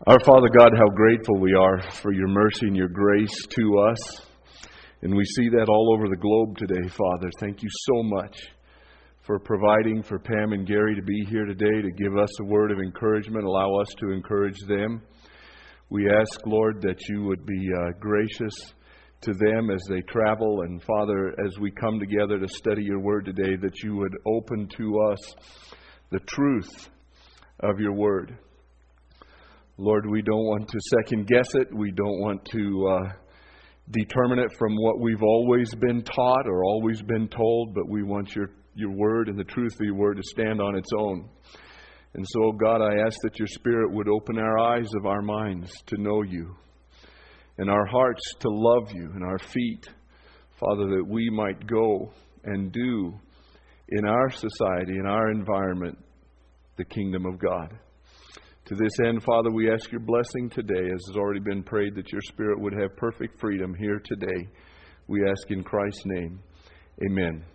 Our Father God, how grateful we are for your mercy and your grace to us. And we see that all over the globe today, Father. Thank you so much for providing for Pam and Gary to be here today, to give us a word of encouragement, allow us to encourage them. We ask, Lord, that you would be gracious to them as they travel. And Father, as we come together to study your word today, that you would open to us the truth of your word. Lord, we don't want to second guess it. We don't want to determine it from what we've always been taught or always been told, but we want your word and the truth of your word to stand on its own. And so, God, I ask that your Spirit would open our eyes of our minds to know you, and our hearts to love you, and our feet, Father, that we might go and do in our society, in our environment, the kingdom of God. To this end, Father, we ask your blessing today, as has already been prayed, that your Spirit would have perfect freedom here today. We ask in Christ's name. Amen.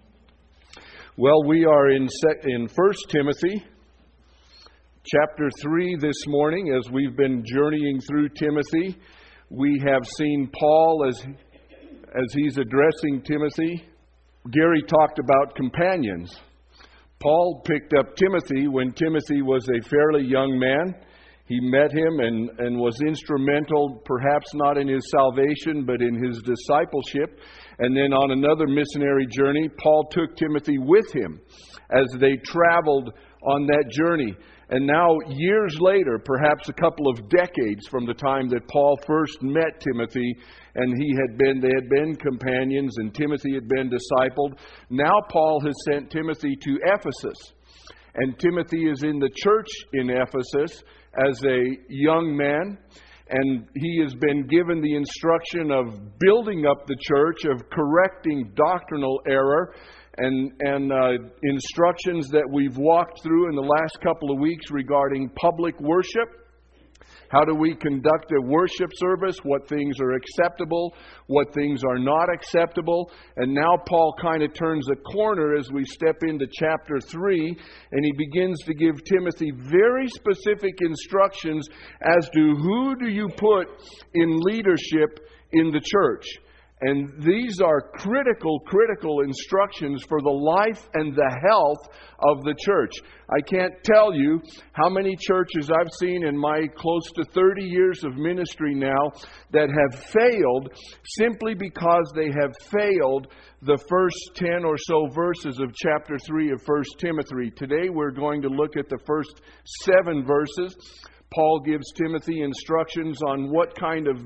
Well, we are in 1 Timothy chapter 3 this morning. As we've been journeying through Timothy, we have seen Paul as he's addressing Timothy. Gary talked about companions. Paul picked up Timothy when Timothy was a fairly young man. He met him and was instrumental, perhaps not in his salvation, but in his discipleship. And then on another missionary journey, Paul took Timothy with him as they traveled on that journey. And now, years later, perhaps a couple of decades from the time that Paul first met Timothy, and they had been companions, and Timothy had been discipled. Now Paul has sent Timothy to Ephesus. And Timothy is in the church in Ephesus as a young man. And he has been given the instruction of building up the church, of correcting doctrinal error, and instructions that we've walked through in the last couple of weeks regarding public worship. How do we conduct a worship service? What things are acceptable? What things are not acceptable? And now Paul kind of turns a corner as we step into chapter 3, and he begins to give Timothy very specific instructions as to who do you put in leadership in the church. And these are critical instructions for the life and the health of the church. I can't tell you how many churches I've seen in my close to 30 years of ministry now that have failed simply because they have failed the first 10 or so verses of chapter 3 of 1 Timothy. Today we're going to look at the first 7 verses. Paul gives Timothy instructions on what kind of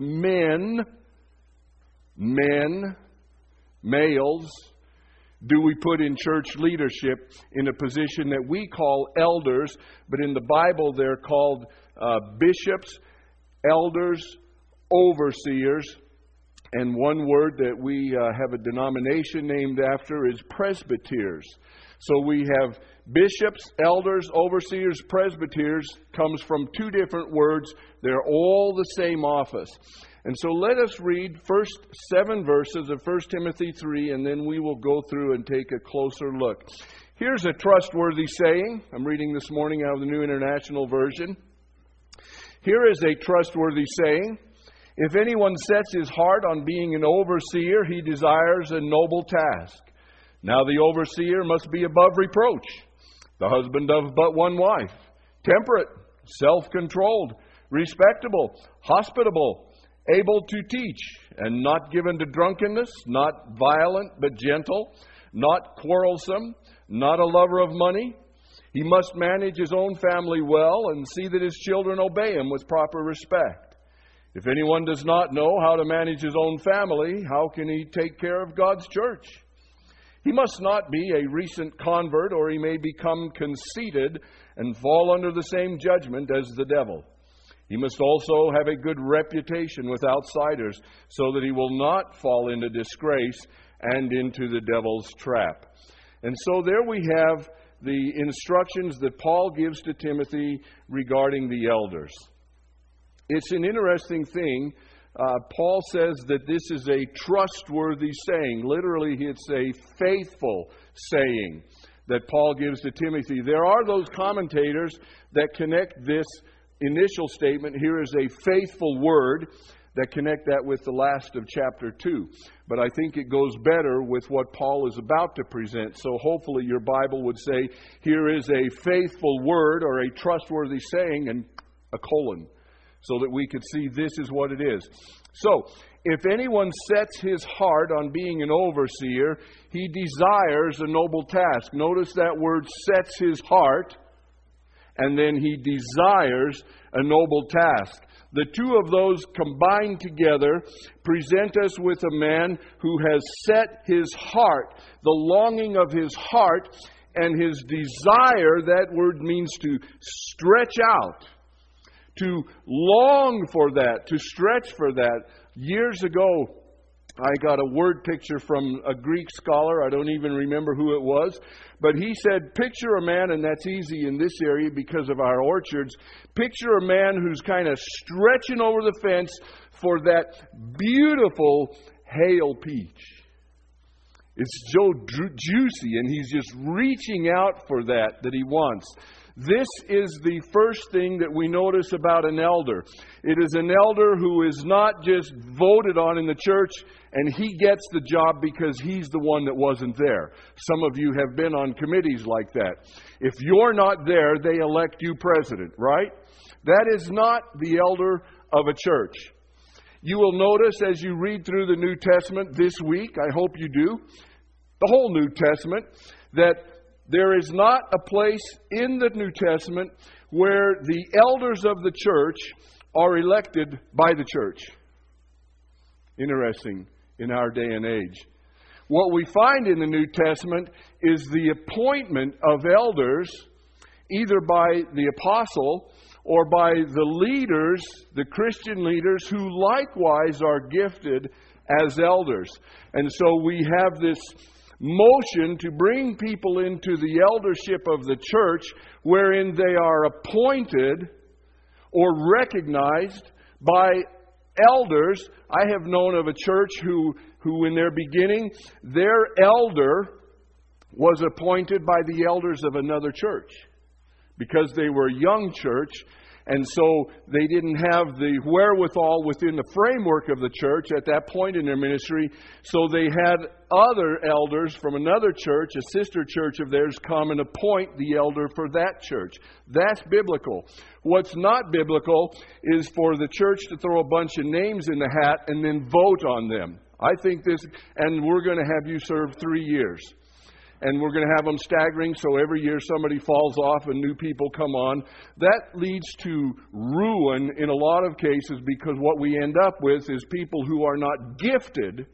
males, do we put in church leadership in a position that we call elders, but in the Bible they're called bishops, elders, overseers, and one word that we have a denomination named after is presbyters. So we have bishops, elders, overseers, presbyters, comes from 2 different words. They're all the same office. And so let us read first 7 verses of 1 Timothy 3, and then we will go through and take a closer look. Here's a trustworthy saying. I'm reading this morning out of the New International Version. Here is a trustworthy saying. If anyone sets his heart on being an overseer, he desires a noble task. Now the overseer must be above reproach, the husband of but one wife, temperate, self-controlled, respectable, hospitable, able to teach, and not given to drunkenness, not violent but gentle, not quarrelsome, not a lover of money. He must manage his own family well and see that his children obey him with proper respect. If anyone does not know how to manage his own family, how can he take care of God's church? He must not be a recent convert, or he may become conceited and fall under the same judgment as the devil. He must also have a good reputation with outsiders, so that he will not fall into disgrace and into the devil's trap. And so there we have the instructions that Paul gives to Timothy regarding the elders. It's an interesting thing. Paul says that this is a trustworthy saying. Literally, it's a faithful saying that Paul gives to Timothy. There are those commentators that connect this initial statement here is a faithful word that connect that with the last of chapter 2. But I think it goes better with what Paul is about to present. So hopefully your Bible would say, here is a faithful word or a trustworthy saying, and a colon, so that we could see this is what it is. So, if anyone sets his heart on being an overseer, he desires a noble task. Notice that word, sets his heart, and then he desires a noble task. The two of those combined together present us with a man who has set his heart, the longing of his heart, and his desire. That word means to stretch out, to long for that, to stretch for that. Years ago, I got a word picture from a Greek scholar. I don't even remember who it was. But he said, picture a man, and that's easy in this area because of our orchards. Picture a man who's kind of stretching over the fence for that beautiful hail peach. It's so juicy, and he's just reaching out for that he wants. This is the first thing that we notice about an elder. It is an elder who is not just voted on in the church and he gets the job because he's the one that wasn't there. Some of you have been on committees like that. If you're not there, they elect you president, right? That is not the elder of a church. You will notice as you read through the New Testament this week, I hope you do, the whole New Testament, that there is not a place in the New Testament where the elders of the church are elected by the church. Interesting in our day and age. What we find in the New Testament is the appointment of elders either by the apostle or by the leaders, the Christian leaders, who likewise are gifted as elders. And so we have this motion to bring people into the eldership of the church wherein they are appointed or recognized by elders. I have known of a church who in their beginning, their elder was appointed by the elders of another church because they were a young church. And so they didn't have the wherewithal within the framework of the church at that point in their ministry. So they had other elders from another church, a sister church of theirs, come and appoint the elder for that church. That's biblical. What's not biblical is for the church to throw a bunch of names in the hat and then vote on them. I think this, and we're going to have you serve 3 years. And we're going to have them staggering, so every year somebody falls off and new people come on. That leads to ruin in a lot of cases, because what we end up with is people who are not gifted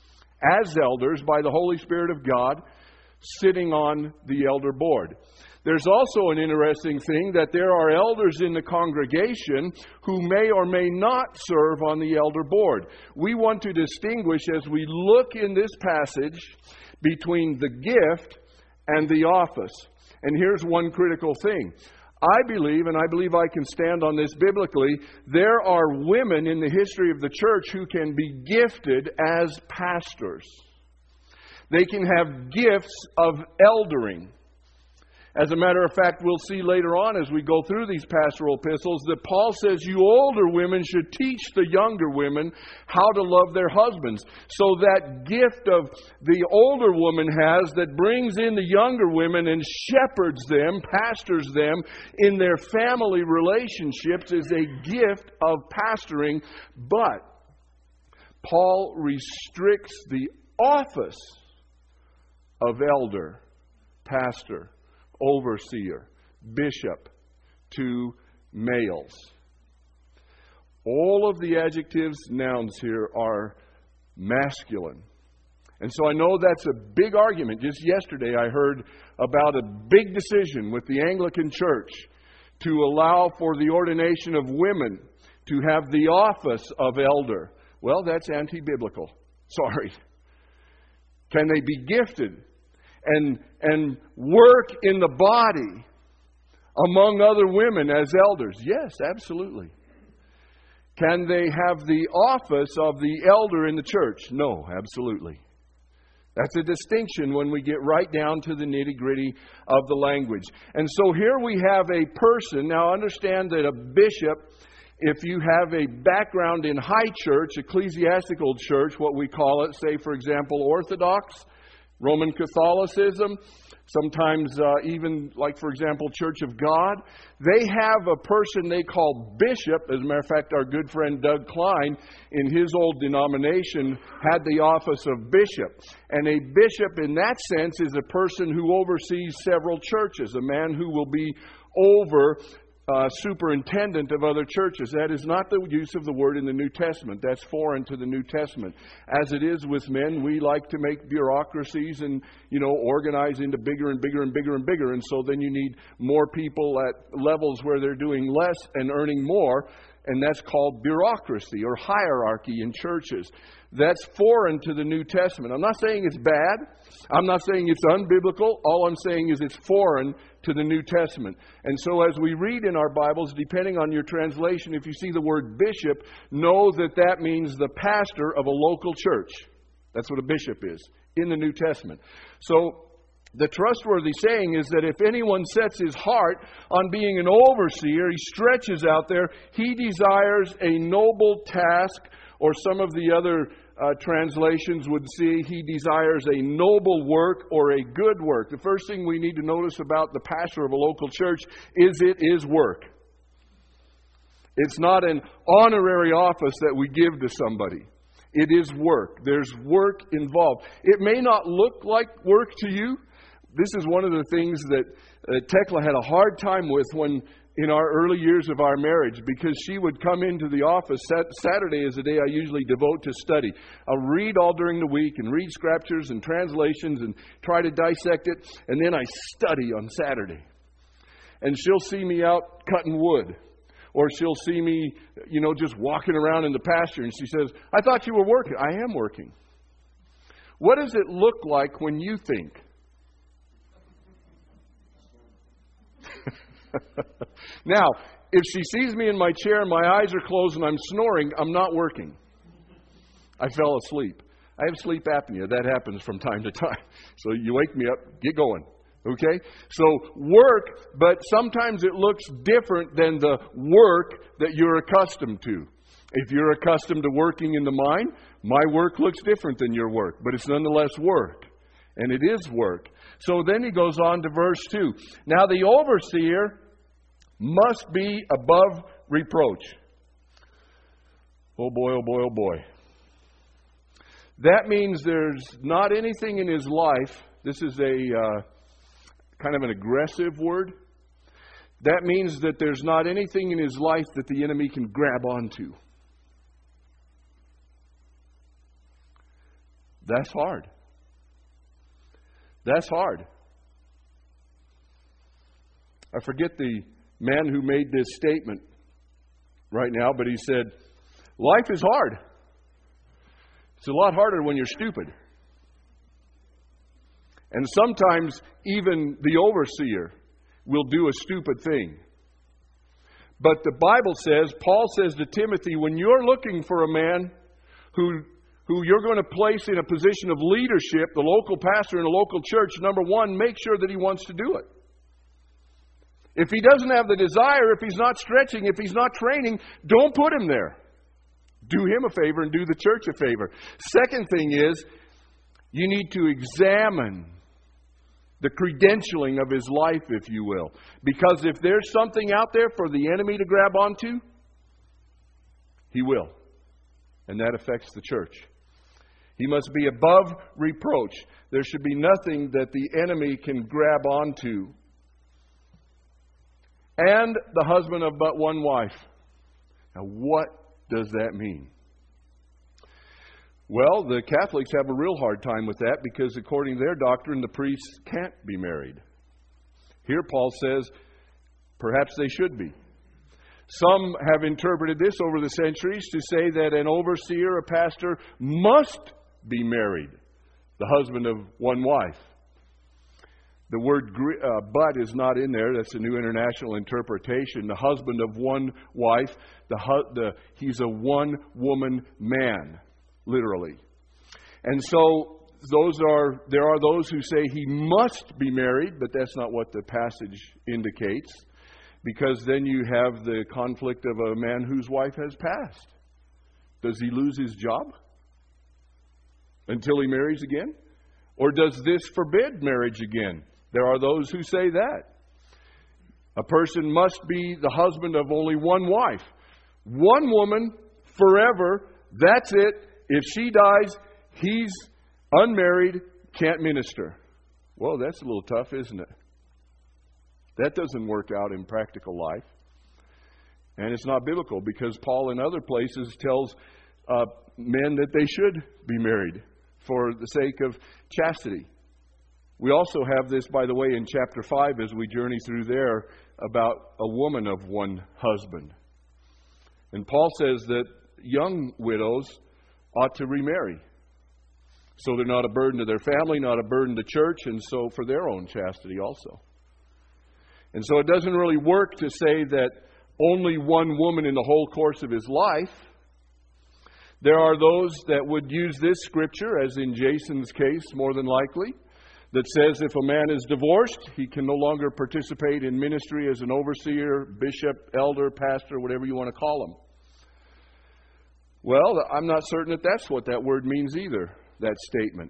as elders by the Holy Spirit of God sitting on the elder board. There's also an interesting thing that there are elders in the congregation who may or may not serve on the elder board. We want to distinguish, as we look in this passage, between the gift and the office. And here's one critical thing. I believe, and I believe I can stand on this biblically, there are women in the history of the church who can be gifted as pastors. They can have gifts of eldering. As a matter of fact, we'll see later on as we go through these pastoral epistles that Paul says you older women should teach the younger women how to love their husbands. So that gift of the older woman has that brings in the younger women and shepherds them, pastors them in their family relationships is a gift of pastoring. But Paul restricts the office of elder, pastor, overseer, bishop to males. All of the adjectives, nouns here are masculine. And so I know that's a big argument. Just yesterday I heard about a big decision with the Anglican Church to allow for the ordination of women to have the office of elder. Well, that's anti-biblical. Sorry. Can they be gifted and work in the body among other women as elders? Yes, absolutely. Can they have the office of the elder in the church? No, absolutely. That's a distinction when we get right down to the nitty-gritty of the language. And so here we have a person. Now understand that a bishop, if you have a background in high church, ecclesiastical church, what we call it, say for example Orthodox, Roman Catholicism, sometimes even like for example Church of God, they have a person they call bishop. As a matter of fact, our good friend Doug Klein in his old denomination had the office of bishop. And a bishop in that sense is a person who oversees several churches, a man who will be over superintendent of other churches. That is not the use of the word in the New Testament. That's foreign to the New Testament. As it is with men, we like to make bureaucracies and, organize into bigger and bigger and bigger and bigger. And so then you need more people at levels where they're doing less and earning more. And that's called bureaucracy or hierarchy in churches. That's foreign to the New Testament. I'm not saying it's bad. I'm not saying it's unbiblical. All I'm saying is it's foreign to the New Testament. And so as we read in our Bibles, depending on your translation, if you see the word bishop, know that that means the pastor of a local church. That's what a bishop is in the New Testament. So the trustworthy saying is that if anyone sets his heart on being an overseer, he stretches out there, he desires a noble task, or some of the other translations would say he desires a noble work or a good work. The first thing we need to notice about the pastor of a local church is it is work. It's not an honorary office that we give to somebody. It is work. There's work involved. It may not look like work to you. This is one of the things that Tekla had a hard time with when in our early years of our marriage, because she would come into the office. Saturday is the day I usually devote to study. I'll read all during the week and read scriptures and translations and try to dissect it, and then I study on Saturday. And she'll see me out cutting wood, or she'll see me, just walking around in the pasture, and she says, "I thought you were working." I am working. What does it look like when you think? Now, if she sees me in my chair and my eyes are closed and I'm snoring, I'm not working. I fell asleep. I have sleep apnea. That happens from time to time. So you wake me up, get going. Okay? So work, but sometimes it looks different than the work that you're accustomed to. If you're accustomed to working in the mine, my work looks different than your work, but it's nonetheless work. And it is work. So then he goes on to verse 2. Now the overseer must be above reproach. Oh boy, oh boy, oh boy. That means there's not anything in his life. This is a kind of an aggressive word. That means that there's not anything in his life that the enemy can grab onto. That's hard. That's hard. I forget the man who made this statement right now, but he said, life is hard. It's a lot harder when you're stupid. And sometimes even the overseer will do a stupid thing. But the Bible says, Paul says to Timothy, when you're looking for a man who you're going to place in a position of leadership, the local pastor in a local church, number one, make sure that he wants to do it. If he doesn't have the desire, if he's not stretching, if he's not training, don't put him there. Do him a favor and do the church a favor. Second thing is, you need to examine the credentialing of his life, if you will. Because if there's something out there for the enemy to grab onto, he will. And that affects the church. He must be above reproach. There should be nothing that the enemy can grab onto. And the husband of but one wife. Now, what does that mean? Well, the Catholics have a real hard time with that because according to their doctrine, the priests can't be married. Here Paul says, perhaps they should be. Some have interpreted this over the centuries to say that an overseer, a pastor, must be married, the husband of one wife. The word but is not in there. That's a New International Interpretation. The husband of one wife, he's a one-woman man, literally. And so there are those who say he must be married, but that's not what the passage indicates, because then you have the conflict of a man whose wife has passed. Does he lose his job until he marries again? Or does this forbid marriage again? There are those who say that. A person must be the husband of only one wife. One woman forever, that's it. If she dies, he's unmarried, can't minister. Well, that's a little tough, isn't it? That doesn't work out in practical life. And it's not biblical, because Paul in other places tells men that they should be married for the sake of chastity. We also have this, by the way, in chapter 5 as we journey through there, about a woman of one husband. And Paul says that young widows ought to remarry, so they're not a burden to their family, not a burden to church, and so for their own chastity also. And so it doesn't really work to say that only one woman in the whole course of his life. There are those that would use this scripture, as in Jason's case, more than likely, that says if a man is divorced, he can no longer participate in ministry as an overseer, bishop, elder, pastor, whatever you want to call him. Well, I'm not certain that that's what that word means either, that statement.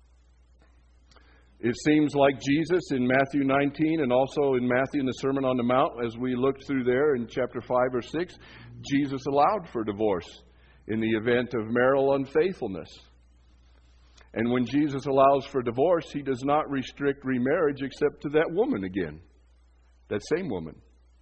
It seems like Jesus in Matthew 19 and also in Matthew in the Sermon on the Mount, as we looked through there in chapter 5 or 6, Jesus allowed for divorce in the event of marital unfaithfulness. And when Jesus allows for divorce, he does not restrict remarriage except to that woman again, that same woman.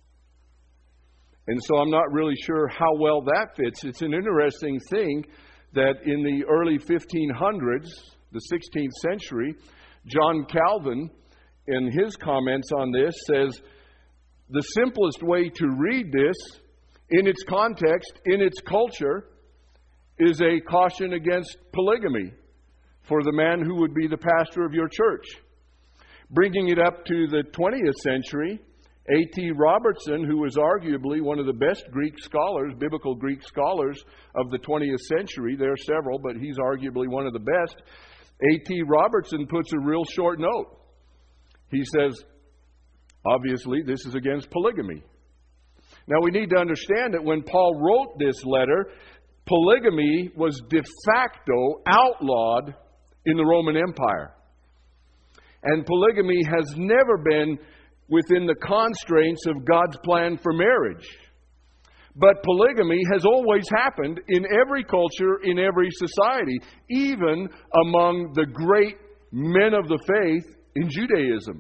And so I'm not really sure how well that fits. It's an interesting thing that in the early 1500s, the 16th century, John Calvin, in his comments on this, says the simplest way to read this, in its context, in its culture, is a caution against polygamy for the man who would be the pastor of your church. Bringing it up to the 20th century, A.T. Robertson, who was arguably one of the best Greek scholars, biblical Greek scholars of the 20th century, there are several, but he's arguably one of the best. A.T. Robertson puts a real short note. He says, obviously, this is against polygamy. Now, we need to understand that when Paul wrote this letter, polygamy was de facto outlawed in the Roman Empire. And polygamy has never been within the constraints of God's plan for marriage. But polygamy has always happened in every culture, in every society, even among the great men of the faith in Judaism.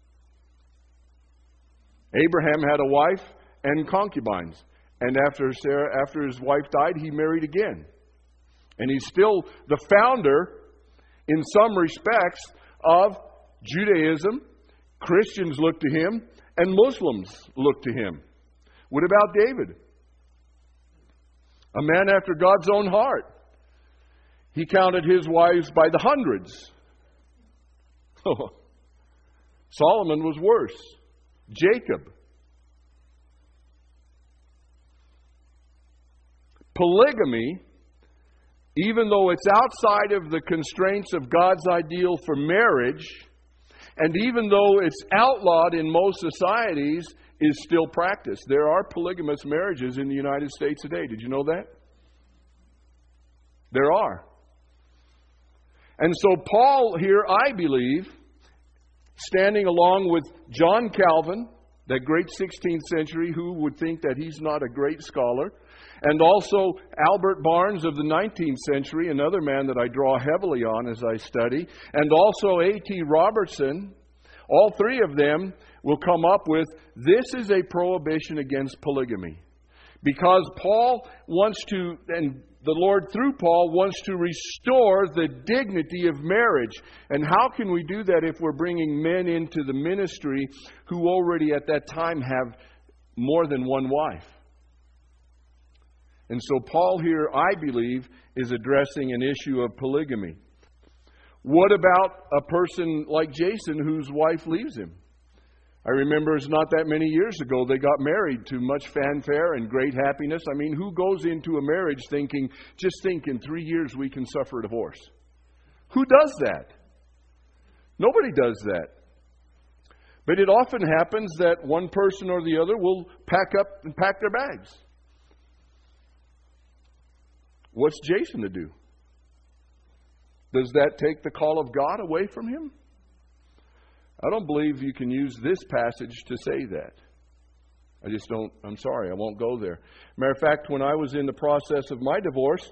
Abraham had a wife and concubines. And after his wife died, he married again. And he's still the founder, in some respects, of Judaism. Christians look to him, and Muslims look to him. What about David? A man after God's own heart. He counted his wives by the hundreds. Solomon was worse. Jacob. Polygamy, even though it's outside of the constraints of God's ideal for marriage, and even though it's outlawed in most societies, is still practiced. There are polygamous marriages in the United States today. Did you know that? There are. And so Paul here, I believe, standing along with John Calvin, that great 16th century, who would think that he's not a great scholar, and also Albert Barnes of the 19th century, another man that I draw heavily on as I study, and also A.T. Robertson, all three of them will come up with, this is a prohibition against polygamy. Because Paul wants to, and the Lord through Paul wants to restore the dignity of marriage. And how can we do that if we're bringing men into the ministry who already at that time have more than one wife? And so Paul here, I believe, is addressing an issue of polygamy. What about a person like Jason whose wife leaves him? I remember it's not that many years ago they got married to much fanfare and great happiness. I mean, who goes into a marriage thinking, just think in 3 years we can suffer a divorce? Who does that? Nobody does that. But it often happens that one person or the other will pack up and pack their bags. What's Jason to do? Does that take the call of God away from him? I don't believe you can use this passage to say that. I just don't, I'm sorry, I won't go there. Matter of fact, when I was in the process of my divorce,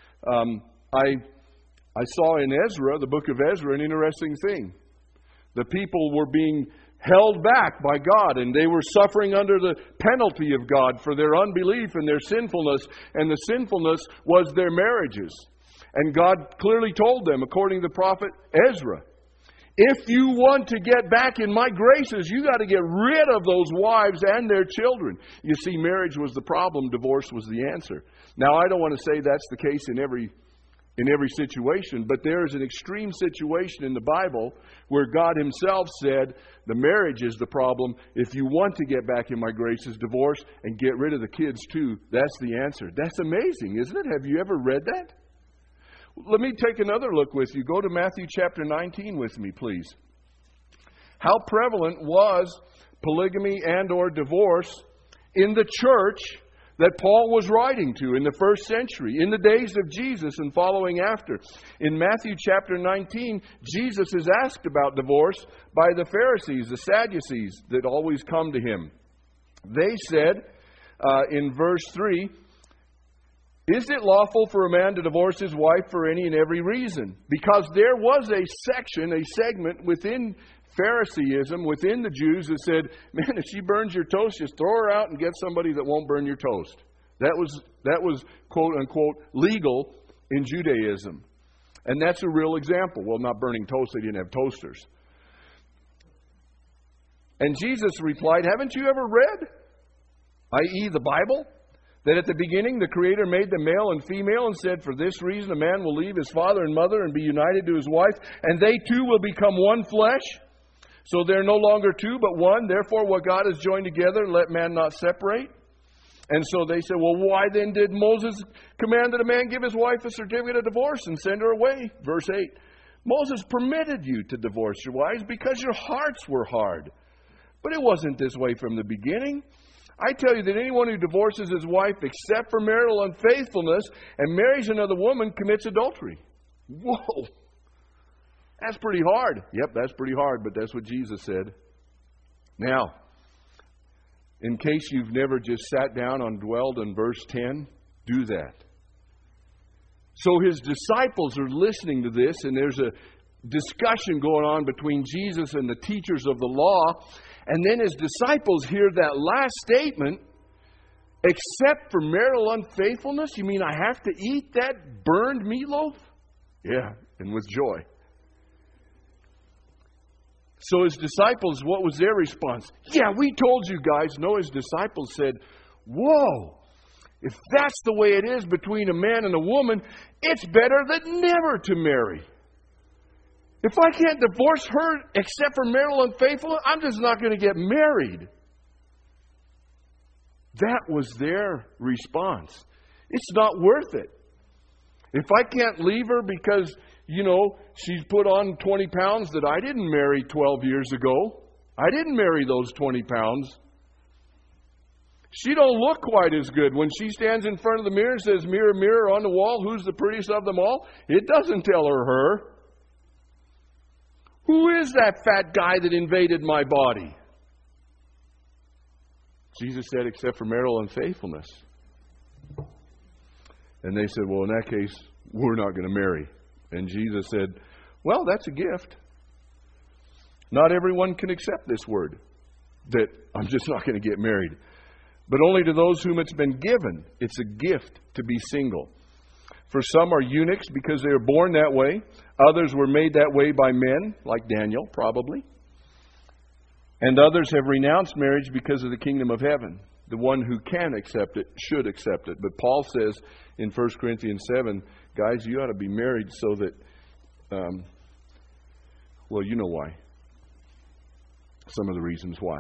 I saw in Ezra, the book of Ezra, an interesting thing. The people were being held back by God, and they were suffering under the penalty of God for their unbelief and their sinfulness, and the sinfulness was their marriages. And God clearly told them, according to the prophet Ezra, if you want to get back in my graces, you got to get rid of those wives and their children. You see, marriage was the problem, divorce was the answer. Now, I don't want to say that's the case in every situation, but there is an extreme situation in the Bible where God Himself said, the marriage is the problem. If you want to get back in my graces, divorce and get rid of the kids too. That's the answer. That's amazing, isn't it? Have you ever read that? Let me take another look with you. Go to Matthew chapter 19 with me, please. How prevalent was polygamy and or divorce in the church that Paul was writing to in the first century, in the days of Jesus and following after? In Matthew chapter 19, Jesus is asked about divorce by the Pharisees, the Sadducees that always come to Him. They said in verse 3, is it lawful for a man to divorce his wife for any and every reason? Because there was a section, a segment within Phariseeism, within the Jews, that said, man, if she burns your toast, just throw her out and get somebody that won't burn your toast. That was quote unquote legal in Judaism. And that's a real example. Well, not burning toast, they didn't have toasters. And Jesus replied, haven't you ever read, i.e. the Bible, that at the beginning the Creator made them male and female and said, for this reason a man will leave his father and mother and be united to his wife, and they two will become one flesh? So they're no longer two, but one. Therefore, what God has joined together, let man not separate. And so they said, well, why then did Moses command that a man give his wife a certificate of divorce and send her away? Verse 8, Moses permitted you to divorce your wives because your hearts were hard. But it wasn't this way from the beginning. I tell you that anyone who divorces his wife except for marital unfaithfulness and marries another woman commits adultery. Whoa! That's pretty hard. Yep, that's pretty hard, but that's what Jesus said. Now, in case you've never just sat down and dwelled on verse 10, do that. So His disciples are listening to this, and there's a discussion going on between Jesus and the teachers of the law. And then His disciples hear that last statement, except for marital unfaithfulness? You mean I have to eat that burned meatloaf? Yeah, and with joy. So His disciples, what was their response? Yeah, we told you guys. No, His disciples said, whoa, if that's the way it is between a man and a woman, it's better than never to marry. If I can't divorce her except for marital unfaithfulness, I'm just not going to get married. That was their response. It's not worth it. If I can't leave her because, she's put on 20 pounds that I didn't marry 12 years ago. I didn't marry those 20 pounds. She don't look quite as good. When she stands in front of the mirror and says, mirror, mirror on the wall, who's the prettiest of them all? It doesn't tell her. Who is that fat guy that invaded my body? Jesus said, except for marital unfaithfulness. And they said, well, in that case, we're not going to marry. And Jesus said, well, that's a gift. Not everyone can accept this word, that I'm just not going to get married. But only to those whom it's been given. It's a gift to be single. For some are eunuchs because they were born that way. Others were made that way by men, like Daniel, probably. And others have renounced marriage because of the kingdom of heaven. The one who can accept it should accept it. But Paul says in 1 Corinthians 7, guys, you ought to be married so that, well, you know why. Some of the reasons why.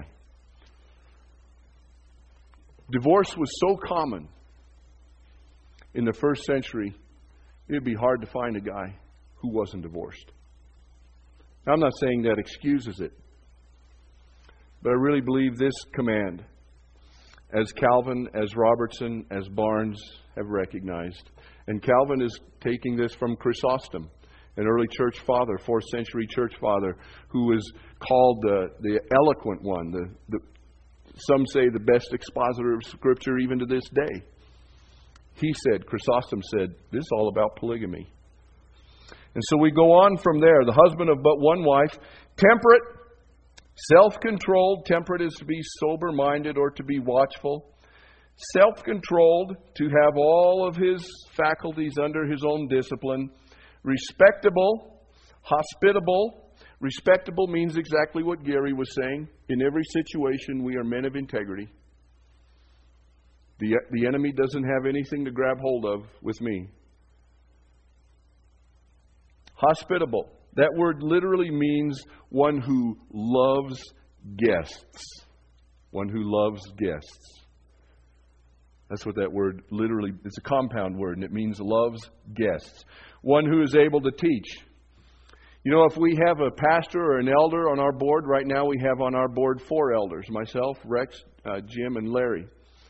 Divorce was so common in the first century, it would be hard to find a guy who wasn't divorced. Now, I'm not saying that excuses it, but I really believe this command, as Calvin, as Robertson, as Barnes have recognized. And Calvin is taking this from Chrysostom, an early church father, 4th century church father, who was called the eloquent one, some say the best expositor of Scripture even to this day. He said, Chrysostom said, this is all about polygamy. And so we go on from there. The husband of but one wife, temperate, self-controlled. Temperate is to be sober-minded or to be watchful. Self-controlled, to have all of his faculties under his own discipline. Respectable, hospitable. Respectable means exactly what Gary was saying. In every situation, we are men of integrity. The enemy doesn't have anything to grab hold of with me. Hospitable. That word literally means one who loves guests. One who loves guests. That's what that word literally, it's a compound word, and it means loves guests. One who is able to teach. You know, if we have a pastor or an elder on our board, right now we have on our board 4 elders. Myself, Rex, Jim, and Larry.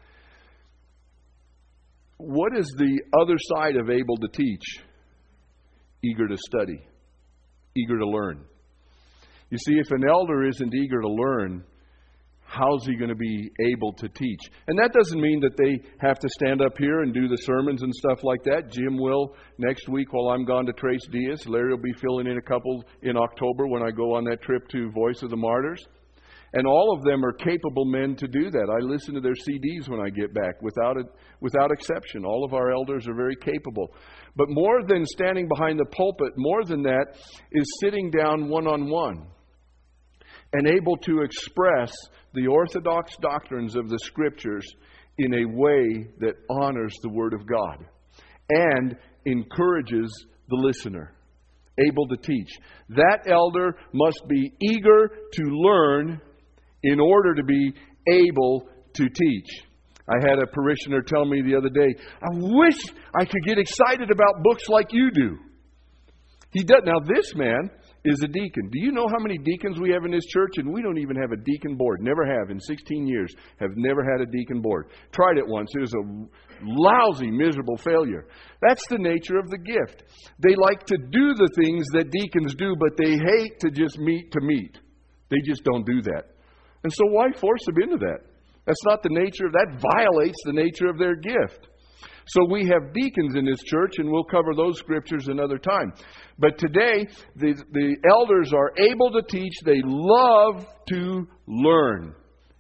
What is the other side of able to teach? Eager to study. Eager to learn. You see, if an elder isn't eager to learn, how's he going to be able to teach? And that doesn't mean that they have to stand up here and do the sermons and stuff like that. Jim will next week while I'm gone to Tres Dias. Larry will be filling in a couple in October when I go on that trip to Voice of the Martyrs. And all of them are capable men to do that. I listen to their CDs when I get back without exception. All of our elders are very capable. But more than standing behind the pulpit, more than that is sitting down one-on-one and able to express the orthodox doctrines of the Scriptures in a way that honors the Word of God and encourages the listener, able to teach. That elder must be eager to learn in order to be able to teach. I had a parishioner tell me the other day, I wish I could get excited about books like you do. He does. Now this man is a deacon. Do you know how many deacons we have in this church? And we don't even have a deacon board. Never have. In 16 years, have never had a deacon board. Tried it once. It was a lousy, miserable failure. That's the nature of the gift. They like to do the things that deacons do, but they hate to just meet to meet. They just don't do that. And so why force them into that? That's not the nature. That violates the nature of their gift. So we have deacons in this church, and we'll cover those scriptures another time. But today, the elders are able to teach. They love to learn.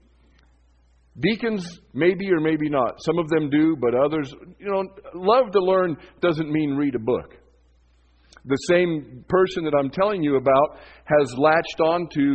Deacons, maybe or maybe not. Some of them do, but others, love to learn doesn't mean read a book. The same person that I'm telling you about has latched on to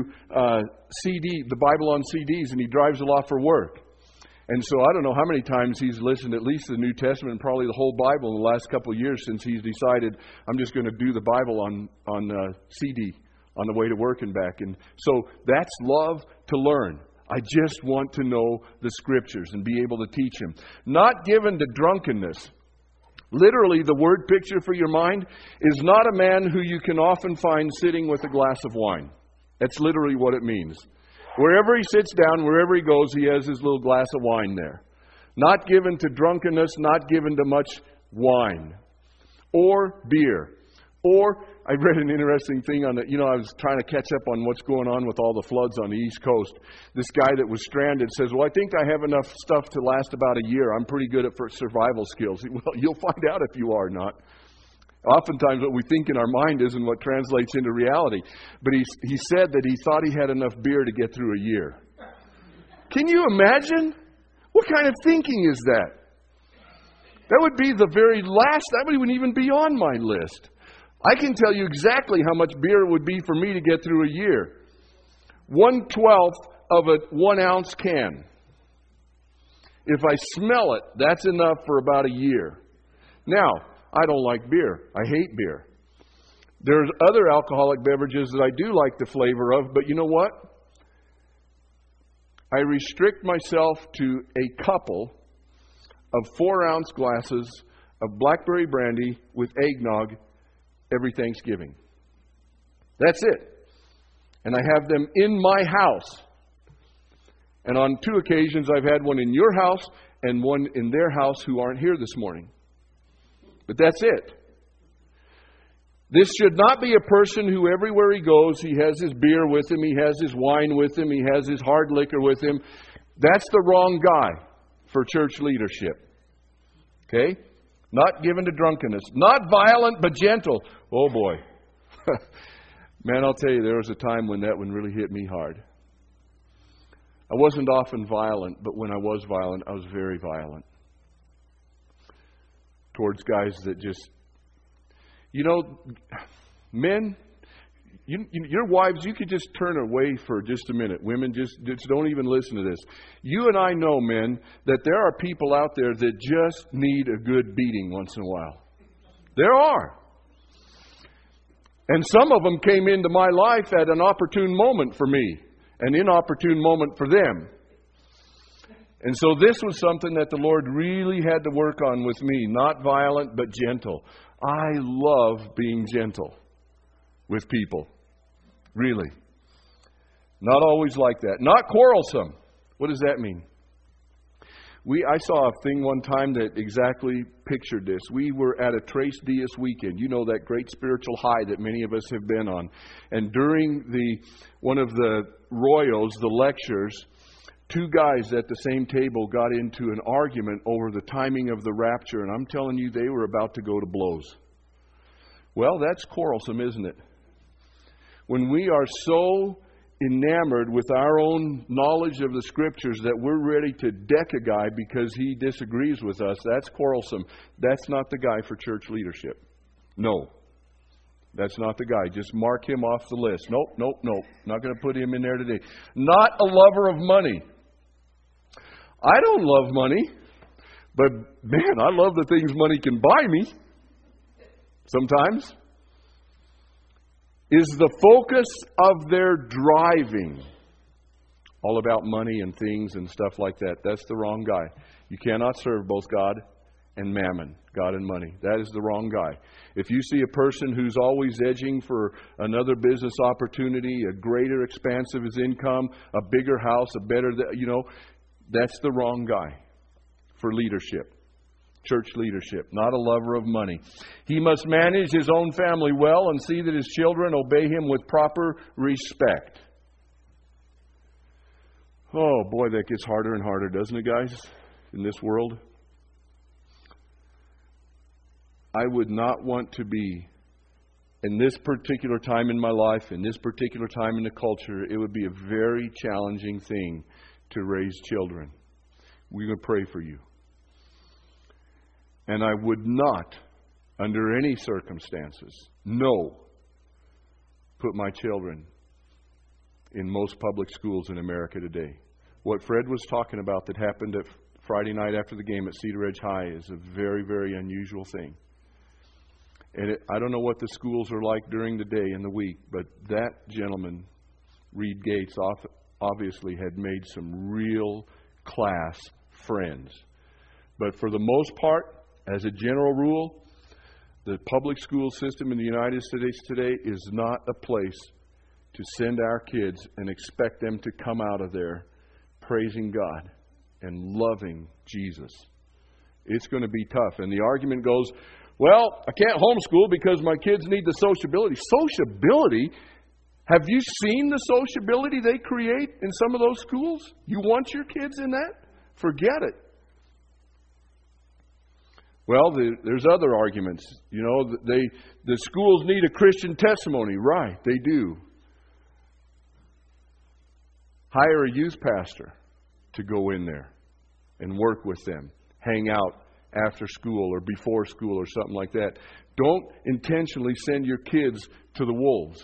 the Bible on CDs, and he drives a lot for work. And so I don't know how many times he's listened at least to the New Testament and probably the whole Bible in the last couple of years since he's decided, I'm just going to do the Bible on CD on the way to work and back. And so that's love to learn. I just want to know the Scriptures and be able to teach them. Not given to drunkenness. Literally, the word picture for your mind is not a man who you can often find sitting with a glass of wine. That's literally what it means. Wherever he sits down, wherever he goes, he has his little glass of wine there. Not given to drunkenness, not given to much wine or beer. Or, I read an interesting thing on I was trying to catch up on what's going on with all the floods on the East Coast. This guy that was stranded says, well, I think I have enough stuff to last about a year. I'm pretty good at survival skills. Well, you'll find out if you are not. Oftentimes what we think in our mind isn't what translates into reality. But he said that he thought he had enough beer to get through a year. Can you imagine? What kind of thinking is that? That would be the very last, that wouldn't even be on my list. I can tell you exactly how much beer it would be for me to get through a year. 1/12 of a 1 ounce can. If I smell it, that's enough for about a year. Now, I don't like beer. I hate beer. There's other alcoholic beverages that I do like the flavor of, but you know what? I restrict myself to a couple of 4-ounce glasses of blackberry brandy with eggnog every Thanksgiving. That's it. And I have them in my house. And on 2 occasions, I've had one in your house and one in their house who aren't here this morning. But that's it. This should not be a person who everywhere he goes, he has his beer with him, he has his wine with him, he has his hard liquor with him. That's the wrong guy for church leadership. Okay? Not given to drunkenness. Not violent, but gentle. Oh boy. Man, I'll tell you, there was a time when that one really hit me hard. I wasn't often violent, but when I was violent, I was very violent. Towards guys that just... You know, men, your wives, you could just turn away for just a minute. Women, just don't even listen to this. You and I know, men, that there are people out there that just need a good beating once in a while. There are. And some of them came into my life at an opportune moment for me, an inopportune moment for them. And so this was something that the Lord really had to work on with me. Not violent, but gentle. I love being gentle with people. Really. Not always like that. Not quarrelsome. What does that mean? I saw a thing one time that exactly pictured this. We were at a Tres Dias weekend. You know, that great spiritual high that many of us have been on. And during one of the royals, the lectures, 2 guys at the same table got into an argument over the timing of the rapture. And I'm telling you, they were about to go to blows. Well, that's quarrelsome, isn't it? When we are so enamored with our own knowledge of the Scriptures that we're ready to deck a guy because he disagrees with us, that's quarrelsome. That's not the guy for church leadership. No. That's not the guy. Just mark him off the list. Nope. Not going to put him in there today. Not a lover of money. I don't love money, but man, I love the things money can buy me. Sometimes. Is the focus of their driving all about money and things and stuff like that? That's the wrong guy. You cannot serve both God and mammon, God and money. That is the wrong guy. If you see a person who's always edging for another business opportunity, a greater expanse of his income, a bigger house, a better, that's the wrong guy for leadership. Church leadership, not a lover of money. He must manage his own family well and see that his children obey him with proper respect. Oh boy, that gets harder and harder, doesn't it, guys, in this world? I would not want to be, in this particular time in my life, in this particular time in the culture, it would be a very challenging thing to raise children. We're going to pray for you. And I would not, under any circumstances, put my children in most public schools in America today. What Fred was talking about that happened at Friday night after the game at Cedar Ridge High is a very, very unusual thing. And I don't know what the schools are like during the day and the week, but that gentleman, Reed Gates, obviously had made some real class friends. But for the most part, as a general rule, the public school system in the United States today is not a place to send our kids and expect them to come out of there praising God and loving Jesus. It's going to be tough. And the argument goes, well, I can't homeschool because my kids need the sociability. Sociability? Have you seen the sociability they create in some of those schools? You want your kids in that? Forget it. Well, there's other arguments. The schools need a Christian testimony. Right, they do. Hire a youth pastor to go in there and work with them. Hang out after school or before school or something like that. Don't intentionally send your kids to the wolves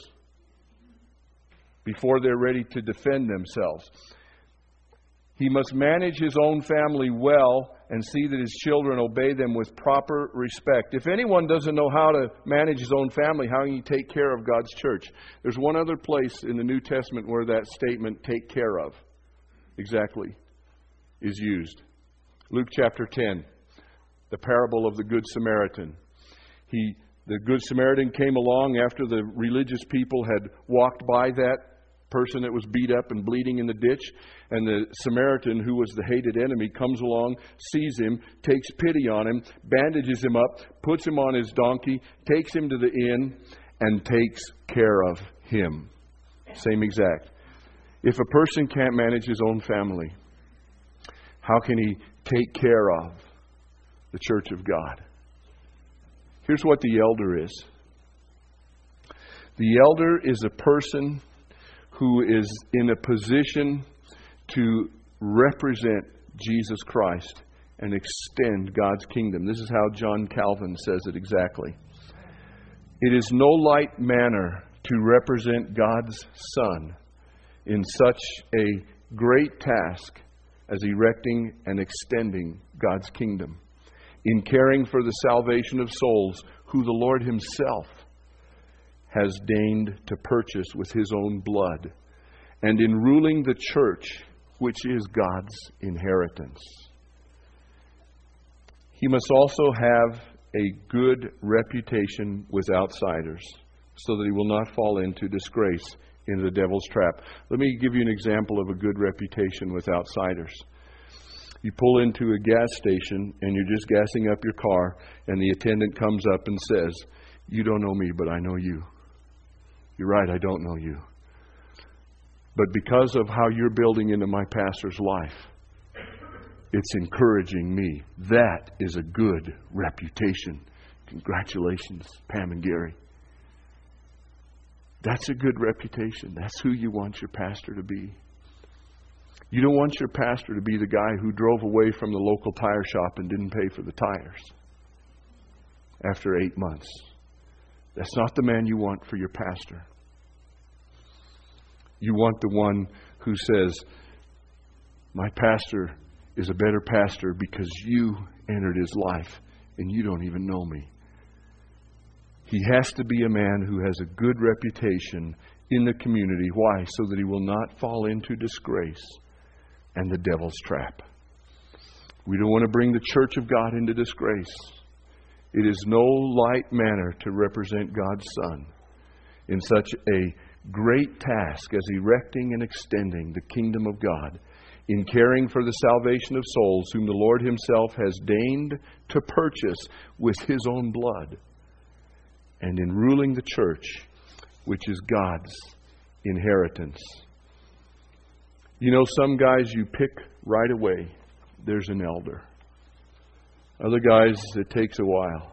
before they're ready to defend themselves. He must manage his own family well and see that his children obey them with proper respect. If anyone doesn't know how to manage his own family, how can he take care of God's church? There's one other place in the New Testament where that statement, take care of, exactly, is used. Luke chapter 10, the parable of the Good Samaritan. He The Good Samaritan came along after the religious people had walked by that person that was beat up and bleeding in the ditch. And the Samaritan, who was the hated enemy, comes along, sees him, takes pity on him, bandages him up, puts him on his donkey, takes him to the inn, and takes care of him. Same exact. If a person can't manage his own family, how can he take care of the church of God? Here's what the elder is. The elder is a person who is in a position to represent Jesus Christ and extend God's kingdom. This is how John Calvin says it exactly. It is no light manner to represent God's Son in such a great task as erecting and extending God's kingdom, in caring for the salvation of souls who the Lord Himself has deigned to purchase with His own blood, and in ruling the church, which is God's inheritance. He must also have a good reputation with outsiders, so that he will not fall into disgrace, into the devil's trap. Let me give you an example of a good reputation with outsiders. You pull into a gas station and you're just gassing up your car, and the attendant comes up and says, "You don't know me, but I know you." You're right, I don't know you. But because of how you're building into my pastor's life, it's encouraging me. That is a good reputation. Congratulations, Pam and Gary. That's a good reputation. That's who you want your pastor to be. You don't want your pastor to be the guy who drove away from the local tire shop and didn't pay for the tires after 8 months. That's not the man you want for your pastor. You want the one who says, "My pastor is a better pastor because you entered his life and you don't even know me." He has to be a man who has a good reputation in the community. Why? So that he will not fall into disgrace and the devil's trap. We don't want to bring the church of God into disgrace. It is no light manner to represent God's Son in such a great task as erecting and extending the kingdom of God, in caring for the salvation of souls whom the Lord Himself has deigned to purchase with His own blood, and in ruling the church, which is God's inheritance. You know, some guys you pick right away. There's an elder. Other guys, it takes a while.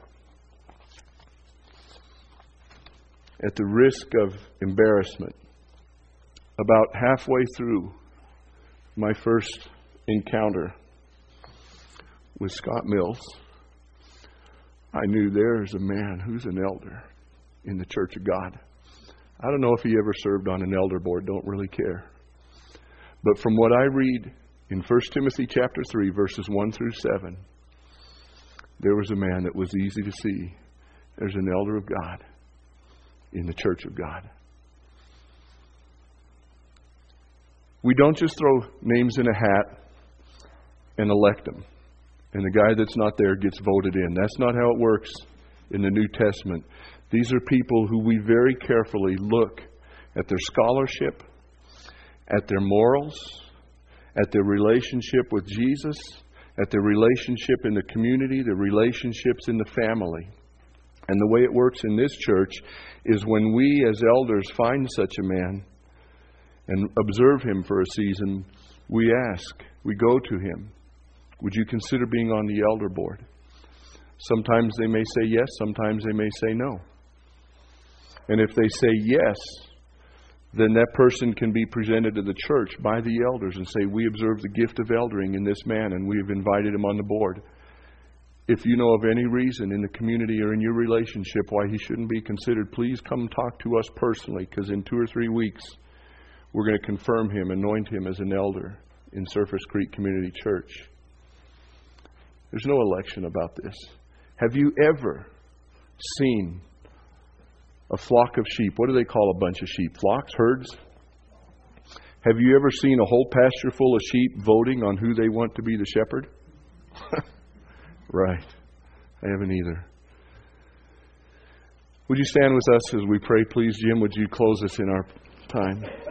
At the risk of embarrassment, about halfway through my first encounter with Scott Mills, I knew there's a man who's an elder in the church of God. I don't know if he ever served on an elder board, don't really care. But from what I read in 1 Timothy chapter 3, verses 1 through 7, there was a man that was easy to see. There's an elder of God in the church of God. We don't just throw names in a hat and elect them, and the guy that's not there gets voted in. That's not how it works in the New Testament. These are people who we very carefully look at their scholarship, at their morals, at their relationship with Jesus, at their relationship in the community, their relationships in the family. And the way it works in this church is when we as elders find such a man and observe him for a season, we ask, we go to him, "Would you consider being on the elder board?" Sometimes they may say yes, sometimes they may say no. And if they say yes, then that person can be presented to the church by the elders and say, "We observe the gift of eldering in this man and we have invited him on the board. If you know of any reason in the community or in your relationship why he shouldn't be considered, please come talk to us personally, because in 2 or 3 weeks we're going to confirm him, anoint him as an elder in Surface Creek Community Church." There's no election about this. Have you ever seen a flock of sheep? What do they call a bunch of sheep? Flocks? Herds? Have you ever seen a whole pasture full of sheep voting on who they want to be the shepherd? Right. I haven't either. Would you stand with us as we pray, please? Jim, would you close us in our time?